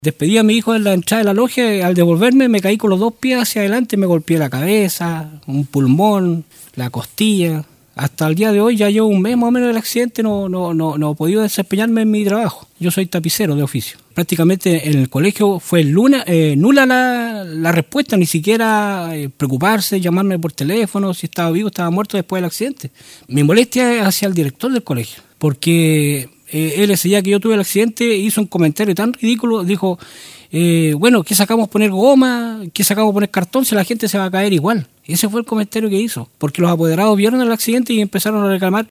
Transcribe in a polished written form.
Despedí a mi hijo en la entrada de la logia y al devolverme me caí con los 2 pies hacia adelante, me golpeé la cabeza, un pulmón, la costilla. Hasta el día de hoy, ya llevo un mes más o menos del accidente, no he podido desempeñarme en mi trabajo. Yo soy tapicero de oficio. Prácticamente en el colegio fue nula la respuesta, ni siquiera preocuparse, llamarme por teléfono, si estaba vivo, estaba muerto después del accidente. Mi molestia es hacia el director del colegio, porque él ese día que yo tuve el accidente hizo un comentario tan ridículo, dijo, bueno, ¿qué sacamos poner goma? ¿Qué sacamos poner cartón si la gente se va a caer igual? Ese fue el comentario que hizo, porque los apoderados vieron el accidente y empezaron a reclamar